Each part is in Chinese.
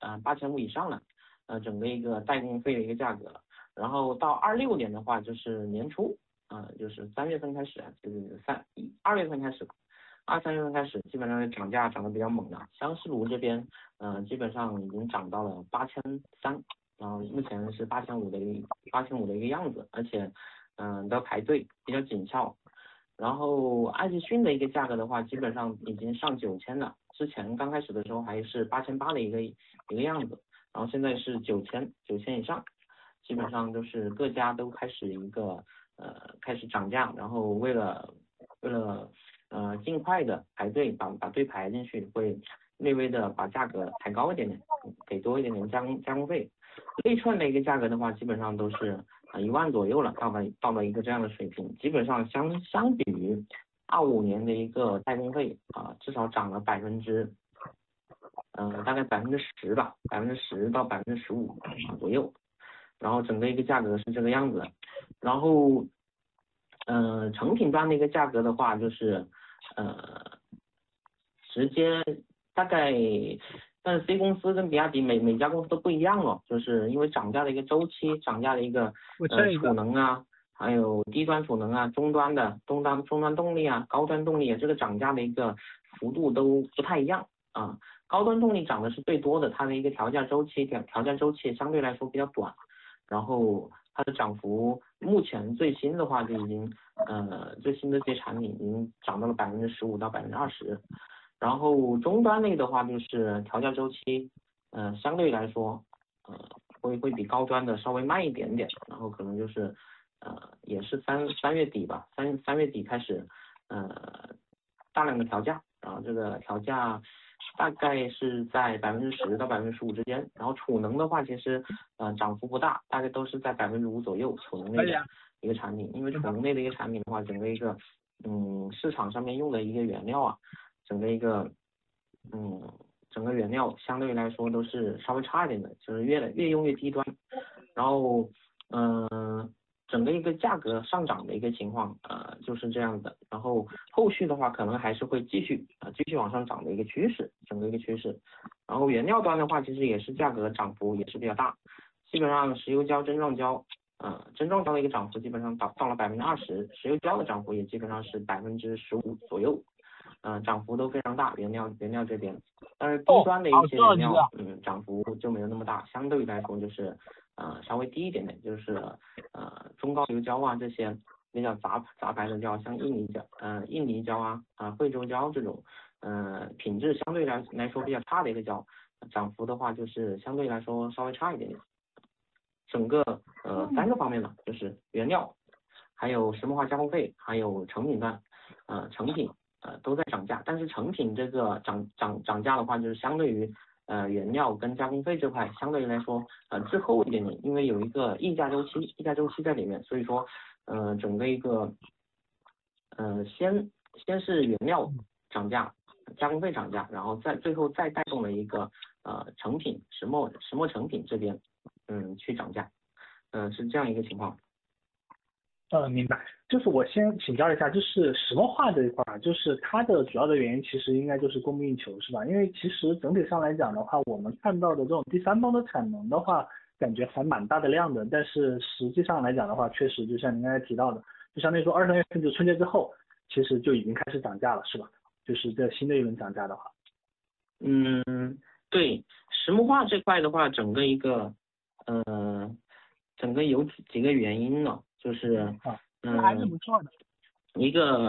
8500以上了，整个一个代工费的一个价格。然后到26年的话，就是年初就是3月份开始，就是2月份开始，3月份开始，基本上涨价涨得比较猛了。相思炉这边，基本上已经涨到了8300，然后目前是8500的一个样子，而且都要排队，比较紧俏。然后爱立讯的一个价格的话，基本上已经上9000了，之前刚开始的时候还是8800的一个样子，然后现在是9000以上。基本上都是各家都开始开始涨价，然后为了尽快的排队把队排进去，会略微的把价格抬高一点点，给多一点点加工费。内寸的一个价格的话，基本上都是1万左右了，到了一个这样的水平，基本上相比于25年的一个代工费至少涨了大概10%吧，10%到15%左右。然后整个一个价格是这个样子，然后成品端的一个价格的话，就是直接大概，但是 C 公司跟比亚迪每家公司都不一样哦，就是因为涨价的一个周期，涨价的一个储能啊，还有低端储能啊，中端动力啊，高端动力啊，这个涨价的一个幅度都不太一样啊。高端动力涨的是最多的，它的一个调价周期相对来说比较短。然后它的涨幅目前最新的话就已经最新的这些产品已经涨到了15%到20%，然后终端类的话就是调价周期相对来说会比高端的稍微慢一点点，然后可能就是也是三月底吧，三月底开始大量的调价，然后这个调价大概是在10%到15%之间，然后储能的话其实涨幅不大，大概都是在5%左右，储能类的一个产品，因为储能类的一个产品的话，整个一个市场上面用的一个原料整个原料相对来说都是稍微差一点的，就是越用越低端，然后整个一个价格上涨的一个情况就是这样的，然后后续的话可能还是会继续往上涨的一个趋势，整个一个趋势。然后原料端的话其实也是价格涨幅也是比较大，基本上石油胶、针状胶的一个涨幅基本上到了20%，石油胶的涨幅也基本上是15%左右，涨幅都非常大，原料这边。但是低端的一些原料涨幅就没有那么大，相对来说就是稍微低一点点，就是中高油胶啊这些比较杂牌的胶，像印尼胶惠州胶这种品质相对来说比较差的一个胶，涨幅的话就是相对来说稍微差一点点。整个3个方面嘛，就是原料，还有石墨化加工费，还有成品端成品都在涨价，但是成品这个涨价的话，就是相对于原料跟加工费这块相对来说滞后一点点，因为有一个溢价周期在里面，所以说整个一个先是原料涨价，加工费涨价，然后最后再带动了一个成品石墨成品这边去涨价，是这样一个情况。 明白。就是我先请教一下，就是石墨化这一块，就是它的主要的原因其实应该就是供不应求，是吧？因为其实整体上来讲的话，我们看到的这种第三方的产能的话，感觉还蛮大的量的，但是实际上来讲的话，确实就像您刚才提到的，就相当于说2、3月份就春节之后，其实就已经开始涨价了，是吧？就是这新的一轮涨价的话。 对，石墨化这块的话，整个有几个原因呢，就是还是不错的。 一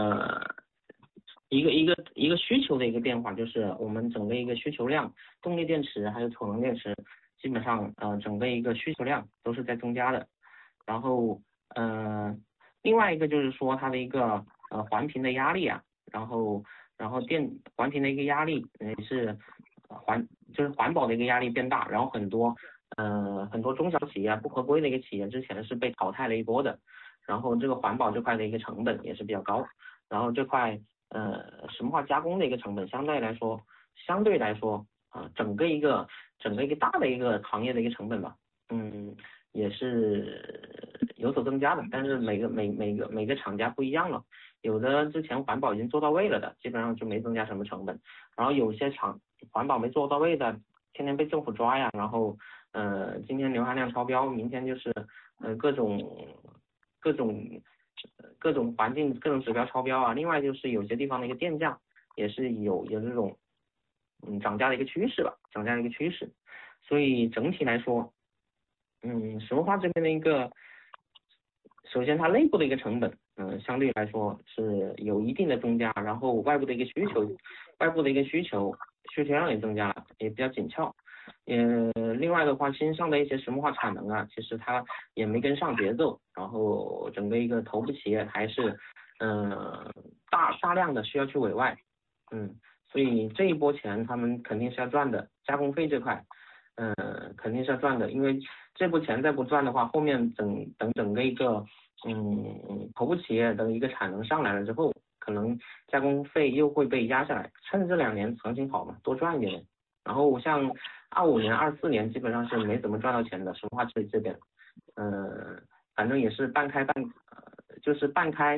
个需求的一个变化，就是我们整个一个需求量，动力电池还有储能电池，基本上整个一个需求量都是在增加的。然后另外一个就是说它的一个环评的压力然后环评的一个压力也是就是环保的一个压力变大，然后很多中小企业不合规的一个企业之前是被淘汰了一波的，然后这个环保这块的一个成本也是比较高，然后这块石墨化加工的一个成本相对来说整个一个大的一个行业的一个成本吧，也是有所增加的，但是每个厂家不一样了，有的之前环保已经做到位了的，基本上就没增加什么成本，然后有些环保没做到位的， 天天被政府抓呀，然后今天流含量超标，明天就是各种各种各种环境各种指标超标啊。另外就是有些地方的一个电价也是有这种涨价的一个趋势吧，涨价的一个趋势。所以整体来说，石墨化这边的一个，首先它内部的一个成本，相对来说是有一定的增加，然后外部的一个需求量也增加了，也比较紧俏。另外的话，新上的一些石墨化产能啊，其实它也没跟上节奏，然后整个一个头部企业还是大量的需要去委外，所以这一波钱他们肯定是要赚的，加工费这块，肯定是要赚的，因为这波钱再不赚的话，后面整个一个头部企业的一个产能上来了之后，可能加工费又会被压下来，趁这2年行情好嘛，多赚一点点。然后像25年、24年基本上是没怎么赚到钱的，石墨化这边，反正也是半开半就是半开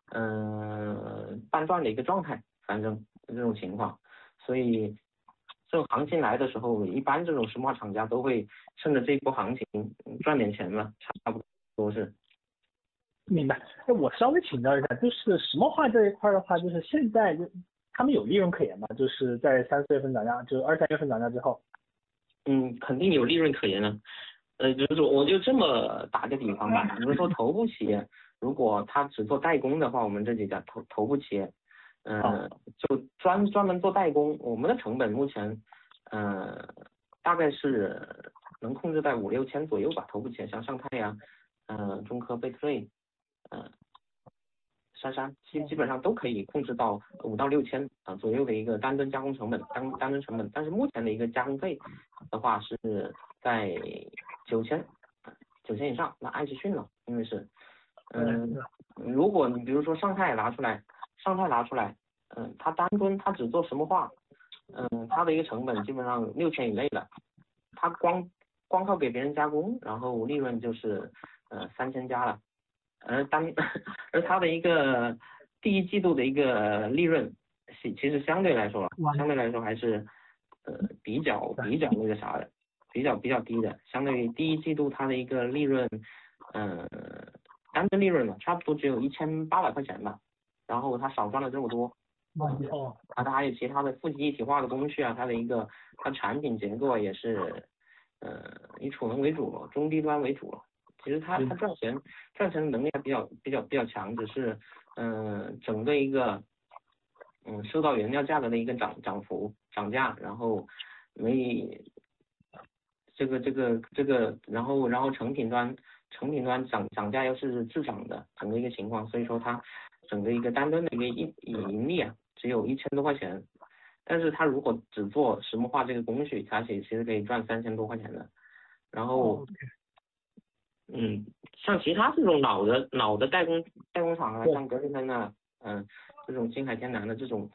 半赚的一个状态，反正这种情况。所以这种行情来的时候，一般这种石墨化厂家都会趁着这一波行情赚点钱了，差不多是。 明白。我稍微请教一下，就是石墨化这一块的话，就是现在他们有利润可言吗？就是在3、4月份涨价，就是2、3月份涨价之后。 肯定有利润可言了。就是我就这么打个比方吧，比如说头部企业，如果他只做代工的话，我们这几家头部企业，就专门做代工，我们的成本目前，大概是能控制在5、6千左右吧。头部企业像上泰呀，中科、贝特瑞，杉杉基本上都可以控制到5到6千左右的一个单吨加工成本，单吨成本。但是目前的一个加工费的话是在9000以上，那爱奇逊了，因为是如果你比如说上泰拿出来，它单吨它只做石墨化，它的一个成本基本上6000以内的，它光靠给别人加工，然后利润就是3000加了。而它的一个第一季度的一个利润，其实相对来说还是比较那个啥的，比较低的。相对于第一季度它的一个利润，单吨利润嘛，差不多只有1800块钱吧。然后它少赚了这么多。它还有其他的负极一体化的工序啊，它产品结构也是以储能为主，中低端为主。其实它赚钱的能力还比较强，只是整个一个受到原料价格的一个涨价，然后这个然后成品端涨价又是滞涨的整个一个情况，所以说它整个一个单吨的一个盈利啊只有1000多块钱，但是它如果只做石墨化这个工序，它其实可以赚3000多块钱的。然后像其他这种老的代工厂啊，像格力芬啊，这种金海天南的这种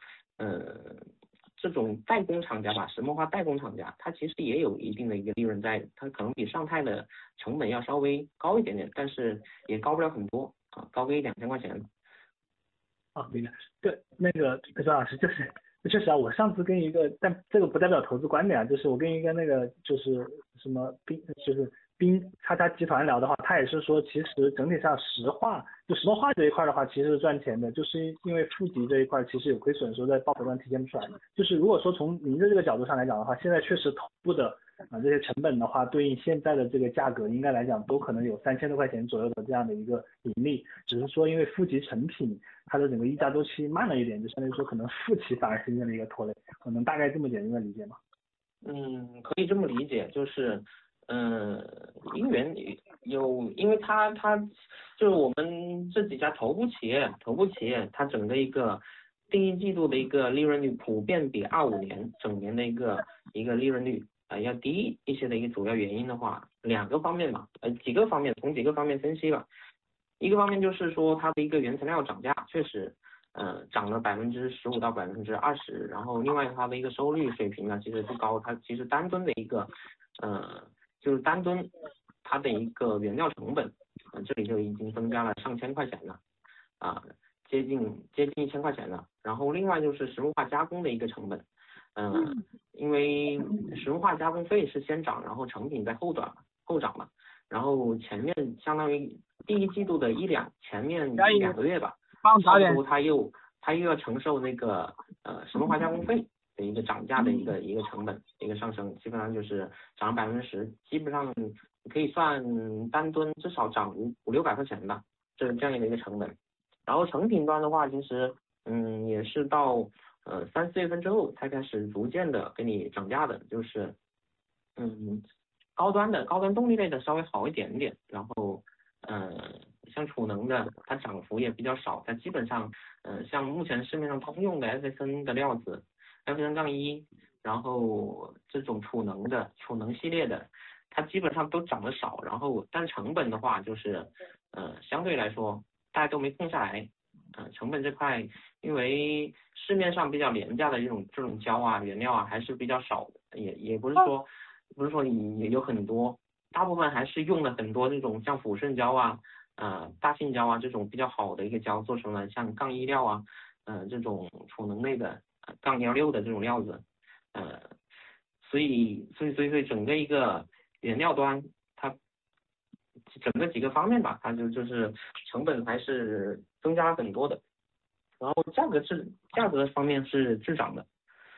代工厂家吧，石墨化代工厂家，它其实也有一定的一个利润在，它可能比上泰的成本要稍微高一点点，但是也高不了很多高个1、2千块钱。 明白。对，那个周老师就是我上次跟一个，但这个不代表投资观点啊，就是我跟一个那个就是什么冰叉叉集团聊的话，他也是说，其实整体上石墨化这一块的话，其实是赚钱的，就是因为负极这一块其实有亏损，说在报表上体现不出来。就是如果说从您的这个角度上来讲的话，现在确实头部的这些成本的话，对应现在的这个价格，应该来讲都可能有3000多块钱左右的这样的一个盈利，只是说因为负极成品它的整个溢价周期慢了一点，就相当于说可能负极反而形成了一个拖累，我能大概这么简单的理解吗？ 可以这么理解，就是因为它就是我们这几家头部企业，它整个一个第一季度的一个利润率普遍比25年整年的一个利润率要低一些的一个主要原因的话，2个方面吧，几个方面分析吧。一个方面就是说它的一个原材料涨价确实涨了15%到20%，然后另外它的一个收率水平呢其实不高，它其实单吨的一个就是单吨它的一个原料成本这里就已经增加了上千块钱了接近1000块钱了。然后另外就是石墨化加工的一个成本， 因为石墨化加工费是先涨，然后成品在后涨嘛，然后前面相当于第一季度的前面1-2个月吧，差不多它又要承受那个石墨化加工费的一个涨价的一个成本一个上升，基本上就是涨10%，基本上可以算单吨至少涨500-600块钱吧，这样的一个成本。然后成品端的话，其实也是到3-4月份之后才开始逐渐的给你涨价的，就是高端动力类的稍微好一点点，然后像储能的它涨幅也比较少，它基本上像目前市面上通用的 FSN 的料子 FSN-1，然后这种储能系列的，它基本上都涨得少，然后但成本的话就是相对来说大家都没空下来，成本这块因为市面上比较廉价的这种胶啊原料啊还是比较少的，也不是说也有很多，大部分还是用了很多这种像抚顺胶啊大信胶啊这种比较好的一个胶做成了像杠1料啊这种储能类的杠16的这种料子，所以整个一个原料端它整个几个方面吧，它就是成本还是增加了很多的，然后价格方面是滞涨的，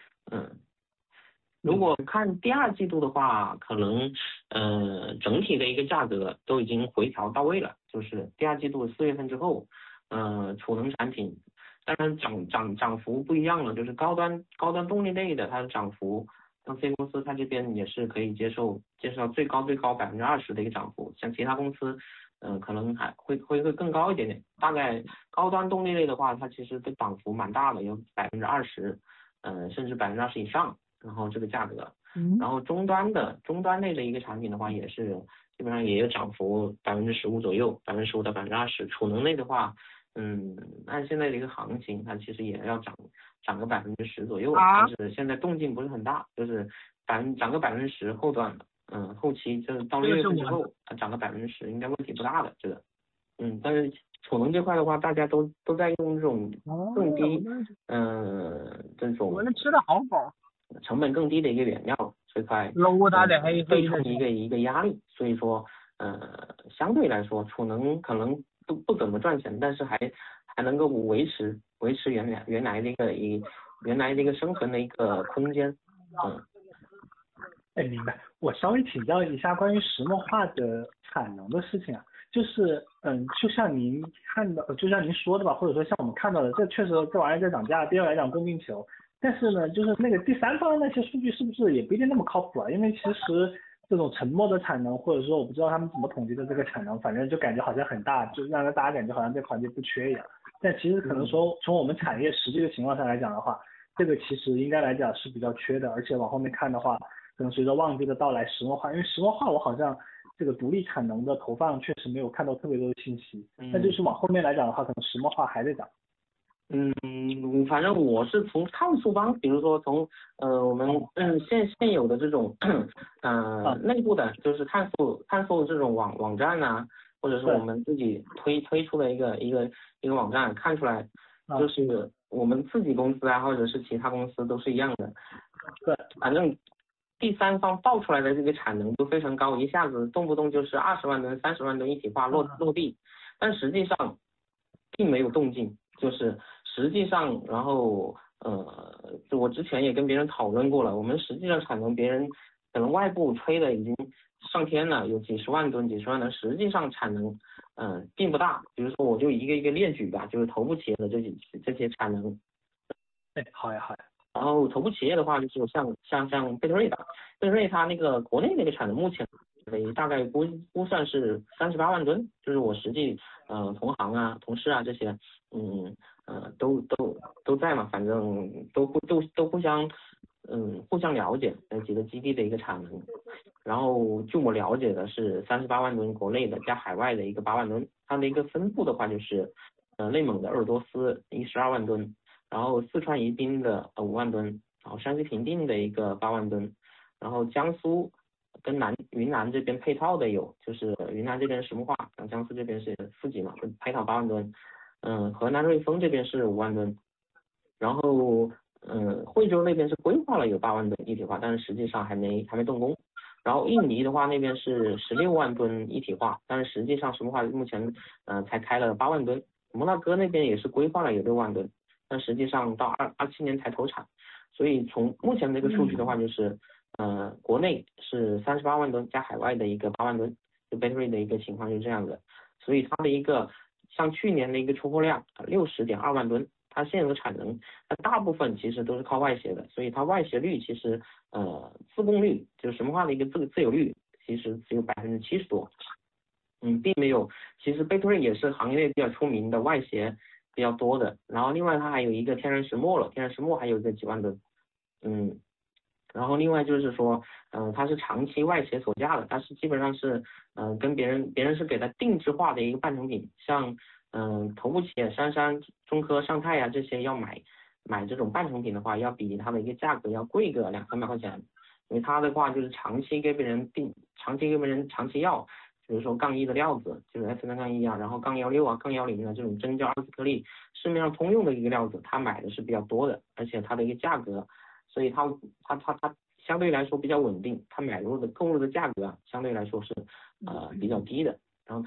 如果看第二季度的话，可能整体的一个价格都已经回调到位了，就是第二季度4月份之后，储能产品当然涨幅不一样了，就是高端动力类的它的涨幅，像 C 公司它这边也是可以接受到最高20%的一个涨幅，像其他公司可能还会更高一点点，大概高端动力类的话，它其实的涨幅蛮大的，有20%，甚至20%以上。然后这个价格，然后终端类的一个产品的话，也是基本上也有涨幅15%左右，15%到20%。储能类的话，按现在的一个行情，它其实也要涨个10%左右，但是现在动静不是很大，就是涨个10%后段，后期就是到6月份之后，它涨个10%应该问题不大的，这个，但是储能这块的话，大家都在用这种更低，这种我们吃的好饱。成本更低的一个原料这块对冲一个压力，所以说相对来说储能可能不怎么赚钱，但是还能够维持原来的一个生存的一个空间。 明白。我稍微请教一下关于石墨化的产能的事情啊，就是就像您说的吧，或者说像我们看到的，这确实这玩意儿在涨价，第二来讲供不应求。但是呢，就是那个第三方的那些数据是不是也不一定那么靠谱啊？因为其实这种沉默的产能，或者说我不知道他们怎么统计的这个产能，反正就感觉好像很大，就让大家感觉好像这环节不缺一样。但其实可能说从我们产业实际的情况上来讲的话，这个其实应该来讲是比较缺的，而且往后面看的话，可能随着旺季的到来，石墨化，因为石墨化我好像这个独立产能的投放确实没有看到特别多的信息，那就是往后面来讲的话，可能石墨化还在涨。 反正我是从碳素方，比如说从我们现有的这种内部的，就是碳素这种网站啊，或者是我们自己推出的一个网站，看出来就是我们自己公司啊，或者是其他公司都是一样的。 对， 反正第三方报出来的这个产能都非常高，一下子动不动就是20万吨、30万吨一体化落地，但实际上并没有动静，就是实际上，然后我之前也跟别人讨论过了，我们实际上产能别人可能外部吹的已经上天了，有几十万吨，实际上产能并不大。比如说我就一个列举吧，就是头部企业的这些产能。 好呀。 然后头部企业的话，就是像贝特瑞吧，贝特瑞它那个国内那个产能目前大概估算是38万吨，就是我实际同行啊、同事啊这些，都在嘛，反正都互相了解几个基地的一个产能。然后据我了解的是38万吨国内的加海外的一个8万吨，它的一个分布的话就是内蒙的鄂尔多斯12万吨。然后四川宜宾的5万吨，然后山西平定的一个8万吨，然后江苏跟云南这边配套的有，就是云南这边石墨化，江苏这边是自己嘛，配套8万吨，河南瑞丰这边是5万吨，然后惠州那边是规划了有8万吨一体化，但是实际上还没动工。然后印尼的话那边是16万吨一体化，但是实际上石墨化目前才开了8万吨。摩纳哥那边也是规划了有6万吨，但实际上到2027年才投产。所以从目前的一个数据的话，就是国内是38万吨加海外的一个8万吨，就 battery 的一个情况就是这样的。所以它的一个像去年的一个出货量60.2万吨，它现有的产能，它大部分其实都是靠外协的，所以它外协率其实自供率就是石墨化的一个自有率其实只有70%多，并没有。其实贝特瑞也是行业内比较出名的外协比较多的，然后另外它还有一个天然石墨了，天然石墨还有个几万吨，然后另外就是说，它是长期外协所价的，它是基本上是跟别人是给它定制化的一个半成品，像头部企业杉杉、中科、上泰呀这些要买这种半成品的话，要比它的一个价格要贵个200-300块钱，因为它的话就是长期给别人长期要，比如说杠1的料子，就是 S3-1啊，然后杠16啊、杠10啊这种真胶二次颗粒，市面上通用的一个料子，它买的是比较多的，而且它的一个价格。所以它相对来说比较稳定，它购入的价格相对来说是比较低的。然后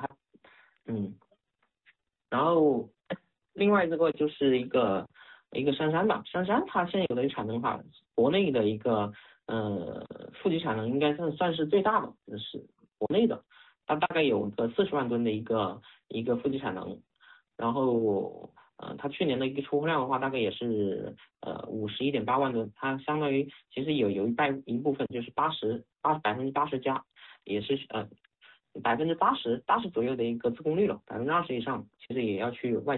然后另外这个就是一个杉杉吧，杉杉它现有的产能哈，国内的一个负极产能应该算是最大的，就是国内的，它大概有个40万吨的一个负极产能，然后它去年的一个出货量的话，大概也是51.8万吨，它相当于其实有一部分就是80%加，也是80%左右的一个自供率了，20%以上其实也要去外。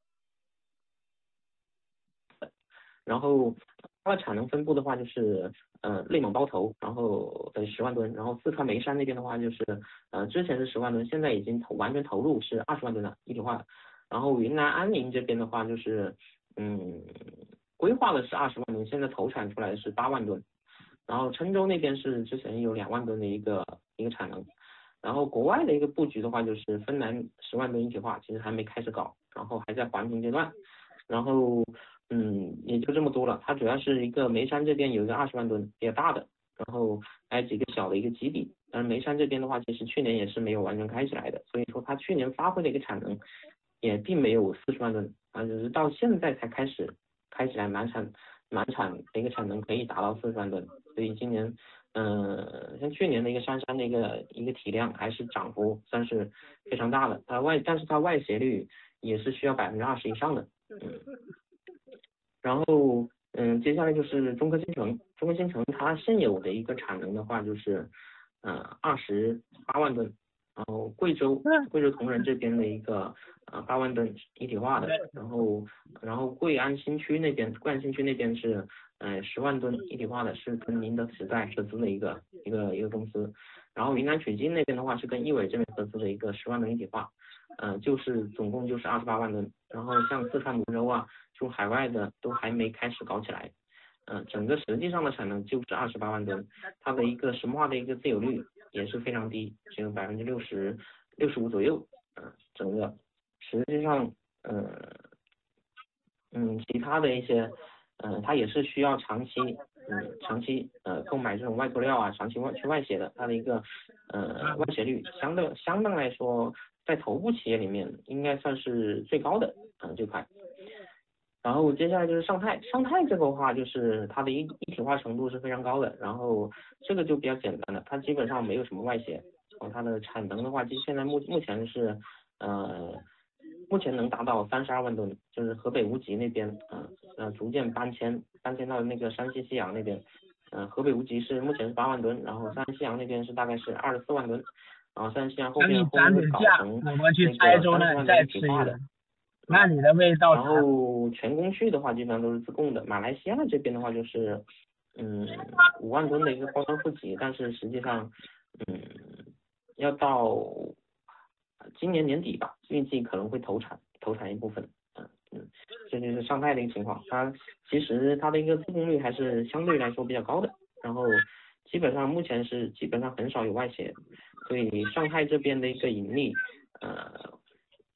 然后它的产能分布的话就是内蒙包头，然后10万吨，然后四川眉山那边的话就是之前是10万吨，现在已经完全投入是20万吨了一体化的。然后云南安宁这边的话就是规划的是20万吨，现在投产出来的是8万吨。然后郴州那边是之前有2万吨的一个产能。然后国外的一个布局的话就是芬兰10万吨一体化，其实还没开始搞，然后还在环评阶段。然后也就这么多了。它主要是一个眉山这边有一个20万吨比较大的，然后还有几个小的一个基地。但是眉山这边的话，其实去年也是没有完全开起来的，所以说它去年发挥的一个产能也并没有40万吨，只是到现在才开始开起来满产的一个产能可以达到40万吨。所以今年像去年的一个杉杉的一个体量还是涨幅算是非常大的。但是它外协率也是需要20%以上的。然后接下来就是中科新城，它现有的一个产能的话就是28万吨，然后贵州铜仁这边的一个8万吨一体化的，然后贵安新区那边是10万吨一体化的，是跟宁德时代合资的一个公司。然后云南曲靖那边的话是跟亿纬这边合资的一个10万吨一体化，就是总共就是28万吨。然后像四川泸州啊，就海外的都还没开始搞起来，整个实际上的产能就是28万吨，它的一个石墨化的一个自有率也是非常低，只有65%左右，整个实际上其他的一些它也是需要长期购买这种外涂料啊，长期去外协的，它的一个外协率相当来说，在头部企业里面应该算是最高的这块。然后接下来就是上泰这个的话，就是它的一体化程度是非常高的，然后这个就比较简单了，它基本上没有什么外协，它的产能的话，现在目前是目前能达到32万吨，就是河北无极那边逐渐搬迁到那个山西西阳那边，河北无极是目前是8万吨，然后山西阳那边是大概是24万吨，然后山西阳后面会搞成我们去台州呢再吃一个。那你的味道。 然后全工序的话，基本上都是自供的。马来西亚这边的话，就是5万吨的一个高端负极，但是实际上要到今年年底吧，预计可能会投产一部分。这就是上泰的一个情况。它其实它的一个自供率还是相对来说比较高的，然后目前是基本上很少有外协，所以上泰这边的一个盈利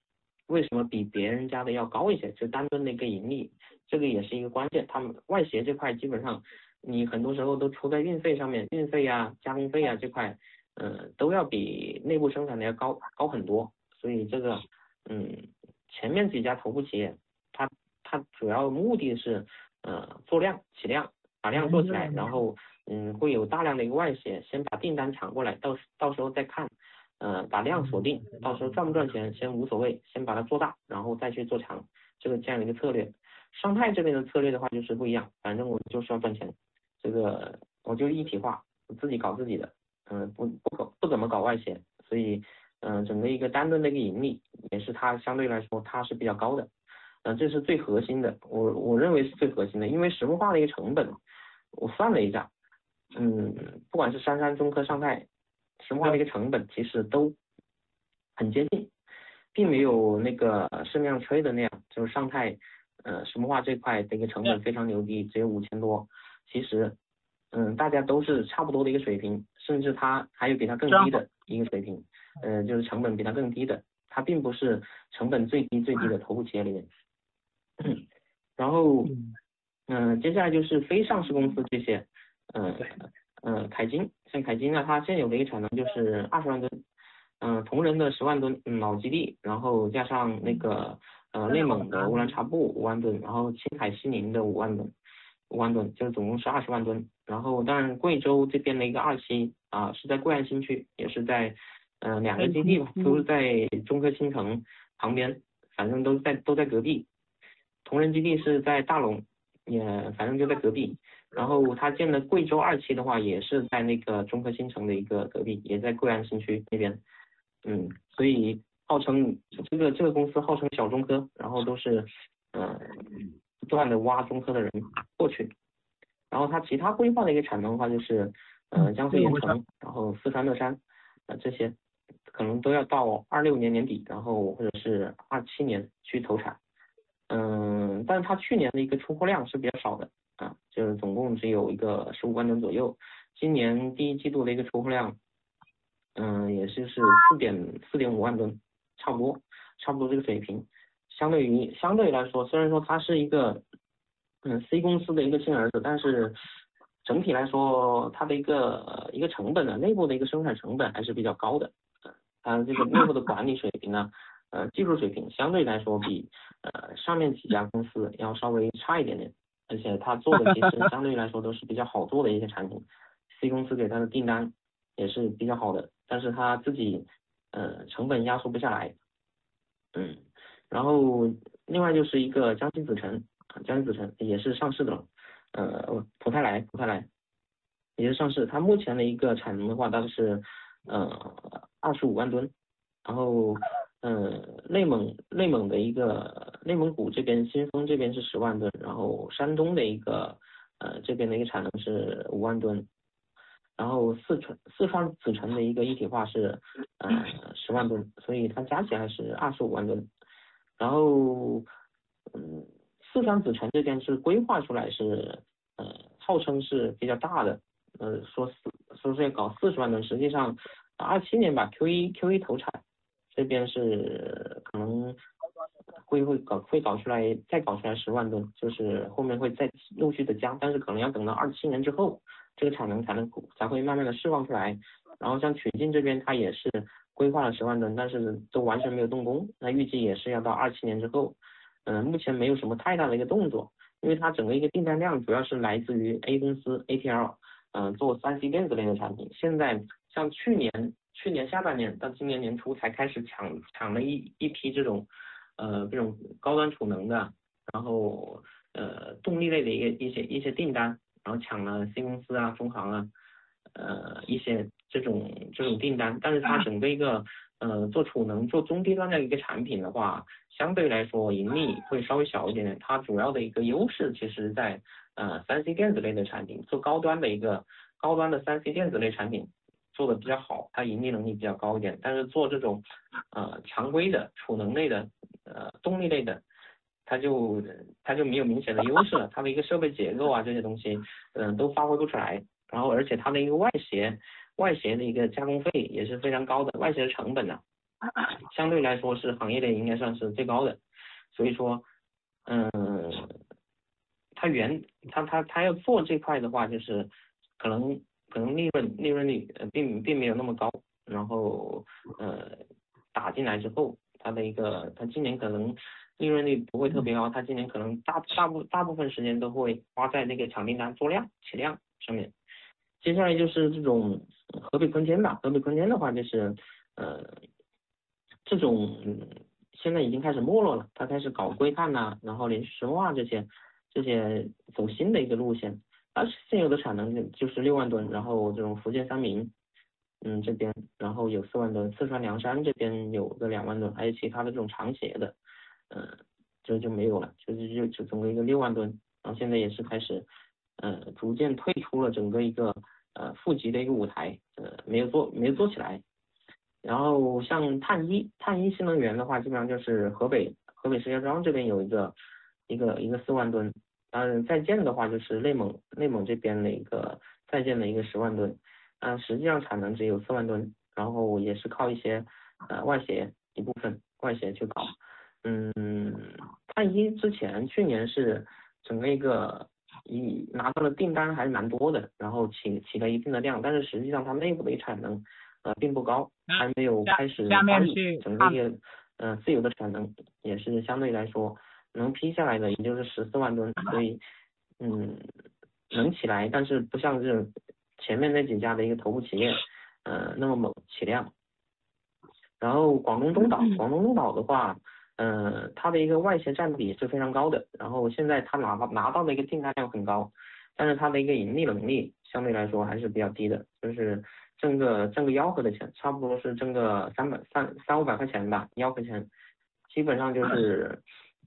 为什么比别人家的要高一些，就单吨的一个盈利，这个也是一个关键。他们外协这块基本上你很多时候都出在运费上面，运费啊、加工费啊这块，都要比内部生产的要高很多。所以这个，前面几家头部企业，它主要目的是，做量起量，把量做起来，然后，会有大量的一个外协，先把订单抢过来，到时候再看，把量锁定，到时候赚不赚钱先无所谓，先把它做大，然后再去做强，这样的一个策略。商泰这边的策略的话就是不一样，反正我就是要赚钱，这个我就一体化，我自己搞自己的，不怎么搞外协，所以整个一个单吨的一个盈利也是它相对来说它是比较高的，这是最核心的，我认为是最核心的，因为石墨化的一个成本，我算了一下，不管是杉杉、中科、上泰，石墨化的一个成本其实都很接近，并没有那个市面上吹的那样，就是上泰石墨化这块的一个成本非常牛逼，只有5000多，其实大家都是差不多的一个水平，甚至它还有比它更低的一个水平，就是成本比它更低的，它并不是成本最低的头部企业里面。然后接下来就是非上市公司这些，凯金，像凯金呢，它现有的一个产能就是20万吨，同仁的10万吨，老基地，然后加上那个内蒙的乌兰察布5万吨，然后青海西宁的5万吨，就是总共是20万吨。然后当然贵州这边的一个2期是在贵安新区，也是在2个基地吧，都是在中科新城旁边，反正都在隔壁。同仁基地是在大龙，也反正就在隔壁。然后他建的贵州2期的话，也是在那个中科新城的一个隔壁，也在贵安新区那边。所以号称这个公司号称小中科，然后都是不断的挖中科的人过去。然后它其他规划的一个产能的话，就是江苏盐城，然后四川乐山这些可能都要到26年年底，然后或者是27年去投产。但是它去年的一个出货量是比较少的就是总共只有一个15万吨左右。今年第一季度的一个出货量，也就是4.5万吨，差不多这个水平。相对来说，虽然说它是一个C 公司的一个亲儿子，但是整体来说它的一个成本呢，内部的一个生产成本还是比较高的。它这个内部的管理水平呢，技术水平相对来说比上面几家公司要稍微差一点点，而且它做的其实相对来说都是比较好做的一些产品，C 公司给它的订单也是比较好的，但是它自己成本压缩不下来。然后另外就是一个江西紫辰也是上市的了，普泰来也是上市，它目前的一个产能的话大概是25万吨，然后内蒙的一个内蒙古这边新丰这边是10万吨，然后山东的一个这边的一个产能是5万吨，然后四川紫辰的一个一体化是10万吨，所以它加起来是25万吨。然后四川紫辰这边是规划出来是号称是比较大的，说是要搞40万吨，实际上27年吧 Q1 投产，这边是可能会搞出来10万吨，就是后面会再陆续的加，但是可能要等到27年之后，这个产能才会慢慢的释放出来。然后像曲靖这边它也是规划了10万吨，但是都完全没有动工，那预计也是要到27年之后。目前没有什么太大的一个动作，因为它整个一个订单量主要是来自于 A 公司 ATL，做3C 电子类的产品。现在像去年下半年到今年年初才开始抢了一批这种高端储能的，然后动力类的一些订单，然后抢了 C 公司中航一些这种订单，但是它整个一个做储能做中低端的一个产品的话，相对来说盈利会稍微小一点点。它主要的一个优势其实在3C 电子类的产品，做高端的3C 电子类产品做的比较好，它盈利能力比较高一点。但是做这种常规的储能类的动力类的，它就没有明显的优势了，它的一个设备结构这些东西都发挥不出来。然后而且它的一个外协的一个加工费也是非常高的，外协的成本相对来说是行业里应该算是最高的，所以说，他要做这块的话，就是可能利润率并没有那么高，然后打进来之后，他今年可能利润率不会特别高，他今年可能大部分时间都会花在那个抢订单、起量上面。接下来就是这种河北坤天吧，河北坤天的话就是这种现在已经开始没落了，他开始搞硅碳呐，然后连续石化这些走新的一个路线。它现有的产能就是6万吨，然后这种福建三明这边，然后有4万吨，四川凉山这边有个2万吨，还有其他的这种长协的，就没有了，就整个一个6万吨，然后现在也是开始逐渐退出了整个一个负极的一个舞台，没有做起来。然后像碳一新能源的话，基本上就是河北石家庄这边有一个4万吨，在建的话就是内蒙这边的一个在建的一个10万吨，实际上产能只有4万吨，然后也是靠一些外协一部分外协去搞。碳一之前去年是整个一个拿到的订单还是蛮多的，然后起了一定的量，但是实际上它内部的产能并不高，还没有开始发力，整个一个自由的产能也是相对来说能批下来的也就是14万吨，所以能起来，但是不像是前面那几家的一个头部企业那么猛起量。然后广东东岛的话，它的一个外协占比是非常高的，然后现在它拿到的一个订单量很高，但是它的一个盈利能力相对来说还是比较低的，就是挣个吆喝的钱，差不多是挣个300-500块钱吧，吆喝钱，基本上就是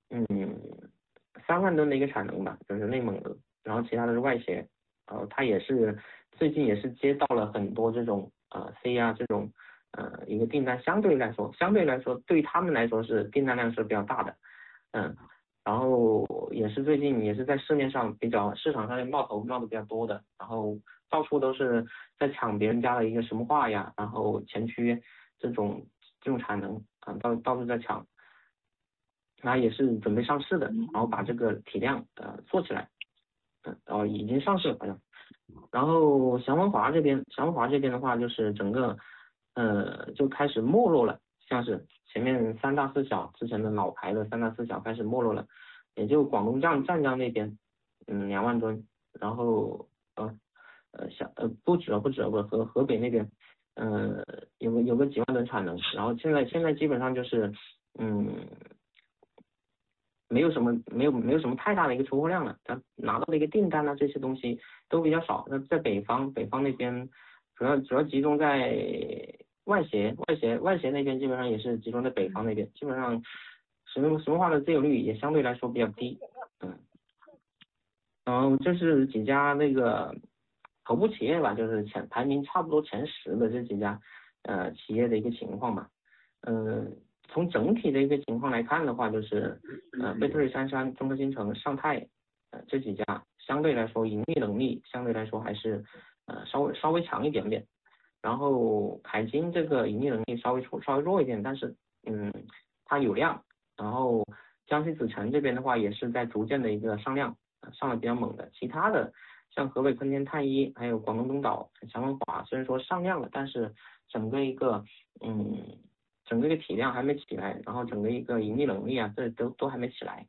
3万吨的一个产能吧，就是内蒙的，然后其他的是外协，它也是最近也是接到了很多这种C 啊这种一个订单，相对来说对他们来说是订单量是比较大的，然后也是最近也是在市场上面冒的比较多的，然后到处都是在抢别人家的一个石墨化呀，然后前驱这种产能到处在抢，它也是准备上市的，然后把这个体量做起来，已经上市了好像。然后祥文华这边的话，就是整个就开始没落了，像是前面3大4小之前的老牌的3大4小开始没落了，也就广东湛江那边2万吨，然后不止河北那边有个几万吨产能，然后现在基本上就是没有什么太大的一个出货量了，他拿到的一个订单呢，这些东西都比较少。那在北方那边，主要集中在外协那边，基本上也是集中在北方那边，基本上石墨化的自有率也相对来说比较低，然后这是几家那个头部企业吧，就是排名差不多前10的这几家企业的一个情况吧，从整体的一个情况来看的话，就是贝特瑞珊珊、中科新城、上泰这几家相对来说盈利能力相对来说还是稍微强一点点，然后凯金这个盈利能力稍微弱一点，但是它有量，然后江西紫城这边的话也是在逐渐的一个上量，上的比较猛的，其他的像河北坤天碳一还有广东东岛、祥文华虽然说上量了，但是整个一个体量还没起来，然后整个一个盈利能力啊，这都还没起来。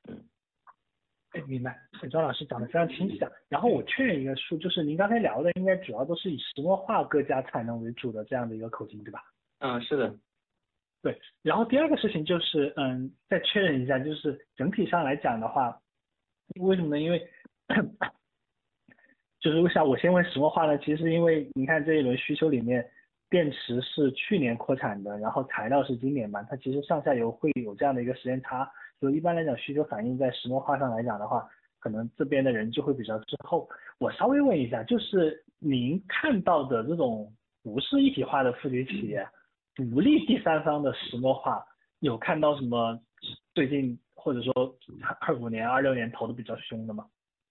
明白，庄老师讲的非常清晰啊。然后我确认一个数，就是您刚才聊的应该主要都是以石墨化各家产能为主的这样的一个口径，对吧？ 是的。 对，然后第二个事情就是再确认一下，就是整体上来讲的话，为什么呢？因为就是为啥我先问石墨化呢？其实因为你看这一轮需求里面，电池是去年扩产的，然后材料是今年嘛，它其实上下游会有这样的一个时间差，所以一般来讲需求反映在石墨化上来讲的话，可能这边的人就会比较滞后。我稍微问一下，就是您看到的这种不是一体化的富集企业，独立第三方的石墨化，有看到什么最近或者说25年、26年投的比较凶的吗？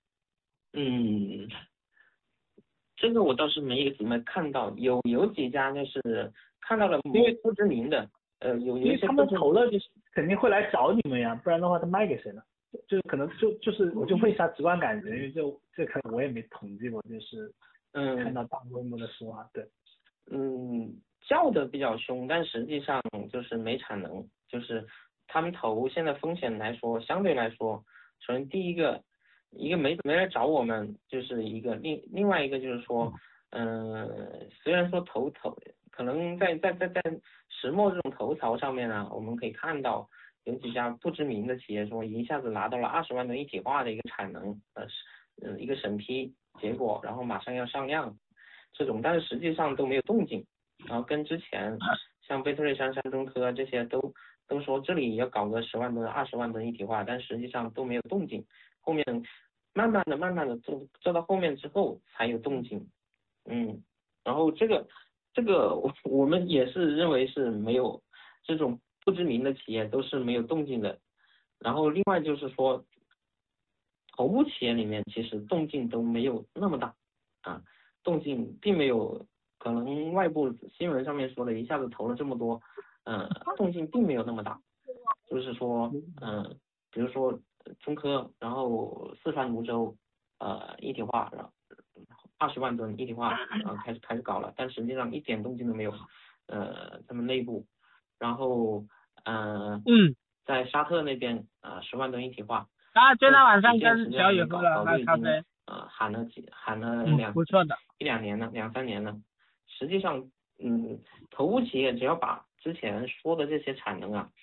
这个我倒是没怎么看到，有几家就是看到了因为不知名的， 因为他们投了肯定会来找你们呀，不然的话他卖给谁呢？就是可能就是我就问一下直观感觉，因为这可能我也没统计过，就是看到大规模的说话，对。 叫的比较凶，但实际上就是没产能，就是他们投现在风险来说，相对来说，首先第一个没来找我们，就是一个另外一个就是说，虽然说投可能在石墨这种投槽上面呢，我们可以看到有几家不知名的企业说一下子拿到了20万吨一体化的一个产能，一个审批结果，然后马上要上量这种，但是实际上都没有动静。然后跟之前像贝特瑞、杉杉、中科这些都说这里要搞个10万吨、20万吨一体化，但实际上都没有动静。后面慢慢的做到后面之后才有动静。然后这个我们也是认为是没有这种不知名的企业都是没有动静的。然后另外就是说，头部企业里面其实动静都没有那么大啊，动静并没有。可能外部新闻上面说的一下子投了这么多，动静并没有那么大，就是说，比如说中科，然后四川泸州，一体化，然后20万吨一体化，开始搞了，但实际上一点动静都没有，他们内部，然后，在沙特那边，10万吨一体化， 今天晚上跟小雨喝了咖啡， 喊了不错的 2、3年了。实际上，头部企业只要把之前说的这些产能啊，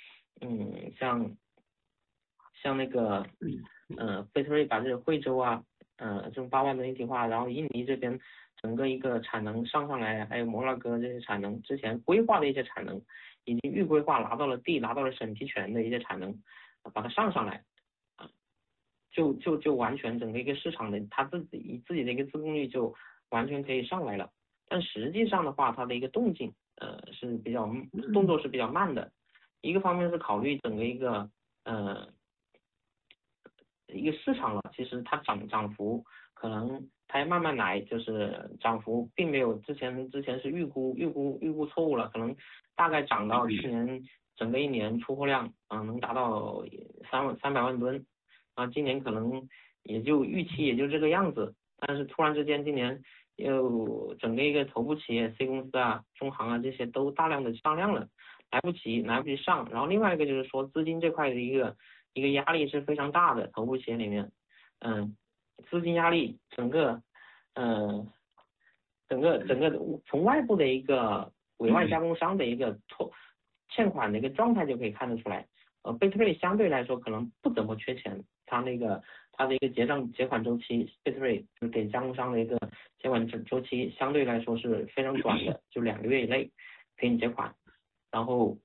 像那个，贝特瑞把这个惠州啊，这种8万吨一体化，然后印尼这边整个一个产能上来，还有摩纳哥这些产能，之前规划的一些产能，已经预规划拿到了审批权的一些产能，把它上来，就完全整个一个市场的他自己的一个自供率就完全可以上来了。但实际上的话，它的一个动静，是比较动作是比较慢的。一个方面是考虑整个一个市场了，其实它涨幅可能它要慢慢来，就是涨幅并没有之前是预估错误了，可能大概涨到去年整个一年出货量能达到300万吨，今年可能预期也就这个样子，但是突然之间今年又整个一个头部企业 C 公司啊、中航啊这些都大量的上量了，来不及上。然后另外一个就是说资金这块的一个压力是非常大的，头部企业里面，资金压力整个从外部的一个委外加工商的一个欠款的一个状态就可以看得出来。贝特瑞相对来说可能不怎么缺钱，它的一个结款周期，贝特瑞就是给加工商的一个结款周期相对来说是非常短的，就2个月以内给你结款。然后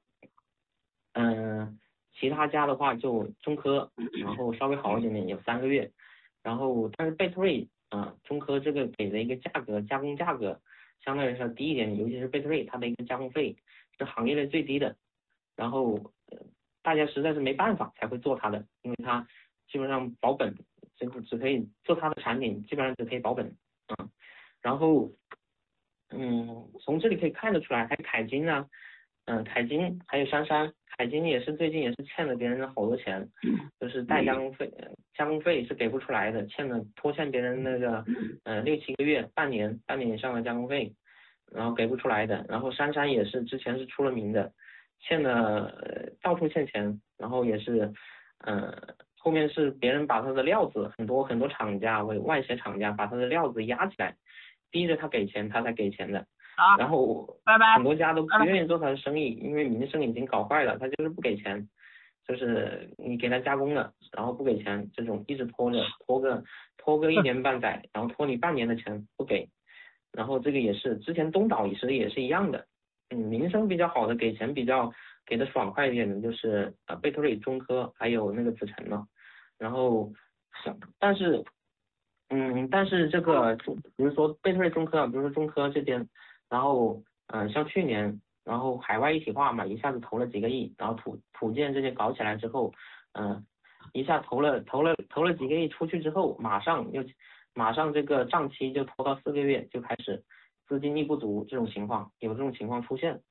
其他家的话就中科，然后稍微好一点点有3个月，然后但是贝特瑞中科这个给的一个加工价格相对来说低一点，尤其是贝特瑞它的一个加工费是行业内最低的，然后大家实在是没办法才会做它的，因为它基本上保本，只可以做它的产品，基本上只可以保本然后从这里可以看得出来，还有凯金呢，凯金还有杉杉，凯金最近也是欠了别人好多钱，就是代加工费是给不出来的，拖欠别人那个6-7个月、半年以上的加工费，然后给不出来的。然后杉杉也是之前是出了名的，欠了到处欠钱，然后也是后面是别人把他的料子，很多厂家外协厂家把他的料子压起来，逼着他给钱，他才给钱的。然后很多家都不愿意做他的生意，因为名声已经搞坏了，他就是不给钱，就是你给他加工了，然后不给钱，这种一直拖个1年半载，然后拖你半年的钱不给。然后这个也是之前东岛也是一样的，名声比较好的给钱给的爽快一点的就是贝特瑞、中科还有那个紫辰了。然后但是这个比如说贝特瑞、中科比如说中科这边，然后像去年，然后海外一体化嘛，一下子投了几个亿，然后土建这些搞起来之后，一下投了几个亿出去之后，马上这个账期就拖到4个月，就开始资金力不足这种情况，有这种情况出现。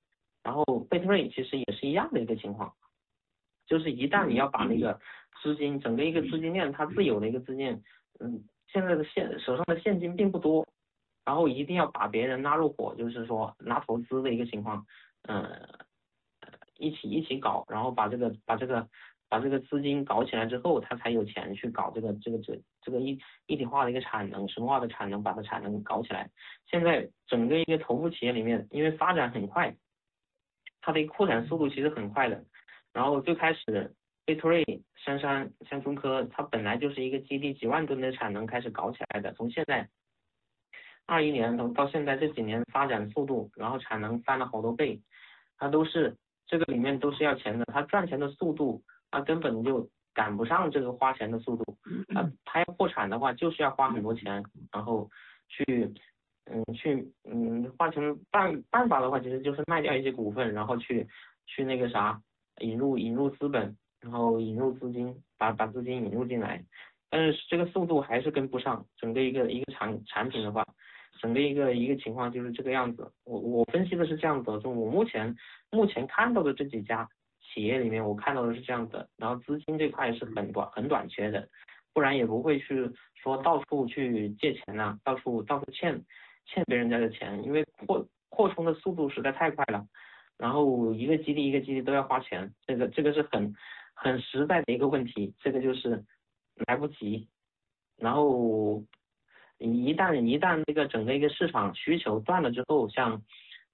然后贝特瑞其实也是一样的一个情况，就是一旦你要把那个资金整个一个资金链它自有的一个资金，现在的手上的现金并不多，然后一定要把别人拉入伙，就是说拉投资的一个情况，一起搞，然后把这个资金搞起来之后，他才有钱去搞这个一体化的一个产能，什么化的产能，把它产能搞起来。现在整个一个头部企业里面，因为发展很快，它的一个扩展速度其实很快的。然后最开始贝特瑞、杉像中科，它本来就是一个基地几万吨的产能开始搞起来的，从现在21年到现在这几年发展速度，然后产能翻了好多倍，它都是这个里面都是要钱的，它赚钱的速度它根本就赶不上这个花钱的速度，它要破产的话就是要花很多钱，然后换成办法的话，其实就是卖掉一些股份，然后去那个啥引入资本，然后引入资金，把资金引入进来，但是这个速度还是跟不上，整个一个产品的话，整个一个情况就是这个样子。我分析的是这样子，就我目前看到的这几家企业里面，我看到的是这样子，然后资金这块是很短缺的，不然也不会去说到处去借钱呐，到处欠别人家的钱，因为扩充的速度实在太快了，然后一个基地都要花钱，这个是很实在的一个问题，这个就是来不及，然后一旦这个整个一个市场需求断了之后，像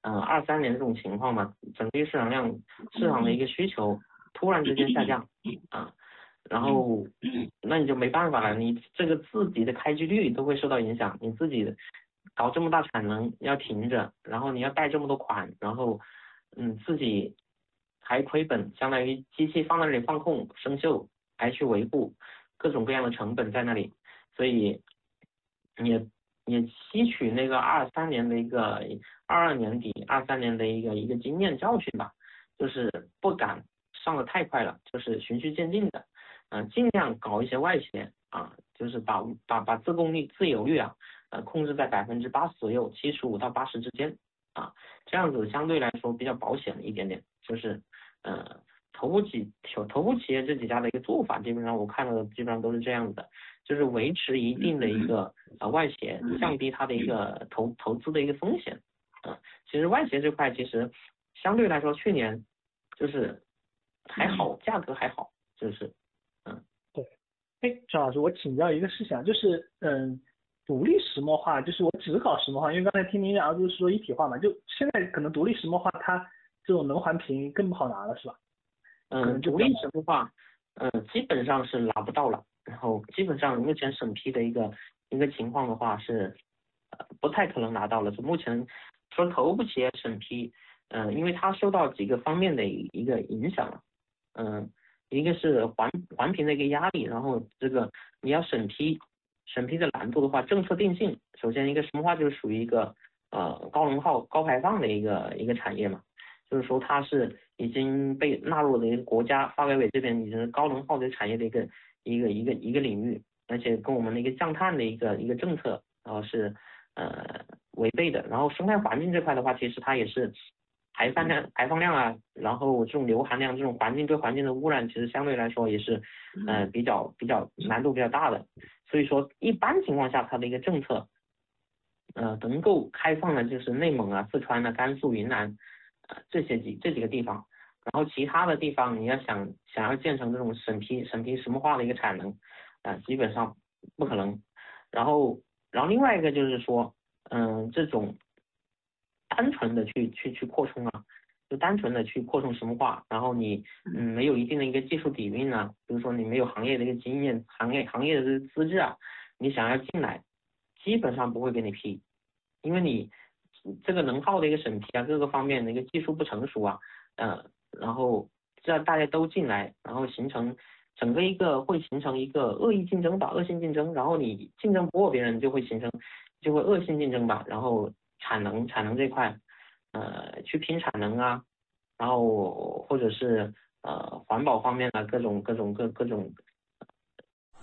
23年这种情况嘛，整个市场的一个需求突然之间下降啊，然后那你就没办法了，你这个自己的开机率都会受到影响，你自己搞这么大产能要停着，然后你要贷这么多款，然后自己还亏本，相当于机器放在那里放空生锈，还去维护，各种各样的成本在那里，所以也吸取那个23年的一个22年底23年的一个经验教训吧，就是不敢上的太快了，就是循序渐进的，尽量搞一些外协啊，就是把自供率自有率啊，控制在80%左右，75到80之间啊，这样子相对来说比较保险一点点，就是头部企业这几家的一个做法，基本上我看到的基本上都是这样的，就是维持一定的一个外协，降低它的一个投资的一个风险。其实外协这块其实相对来说去年就是还好，价格还好，就是对。哎，张老师，我请教一个事情啊，就是独立石墨化，就是我只搞石墨化，因为刚才听您聊就是说一体化嘛，就现在可能独立石墨化它这种能环评更不好拿了，是吧？ 独立石墨化基本上是拿不到了，然后基本上目前审批的一个情况的话是不太可能拿到了，就目前说头部企业审批因为它受到几个方面的一个影响了，一个是环评的一个压力，然后这个你要审批的难度的话，政策定性，首先一个石墨化就是属于一个高能耗高排放的一个产业嘛，就是说它是已经被纳入了一个国家发改委这边已经是高能耗的产业的一个领域，而且跟我们的一个降碳的一个政策然后是违背的。然后生态环境这块的话，其实它也是排放量啊，然后这种硫含量，这种对环境的污染，其实相对来说也是比较难度比较大的。所以说一般情况下，它的一个政策能够开放的就是内蒙啊、四川啊、甘肃、云南这几个地方，然后其他的地方你要想要建成这种审批石墨化的一个产能基本上不可能。然后另外一个就是说这种单纯的去扩充啊，就单纯的去扩充石墨化，然后你没有一定的一个技术底蕴啊，比如说你没有行业的一个经验，行业的这个资质啊，你想要进来基本上不会给你批，因为你这个能耗的一个审批啊，各个方面的一个技术不成熟啊，然后这样大家都进来，然后整个会形成一个恶性竞争，然后你竞争不过别人就会恶性竞争吧，然后产能这块去拼产能啊，然后或者是环保方面的各种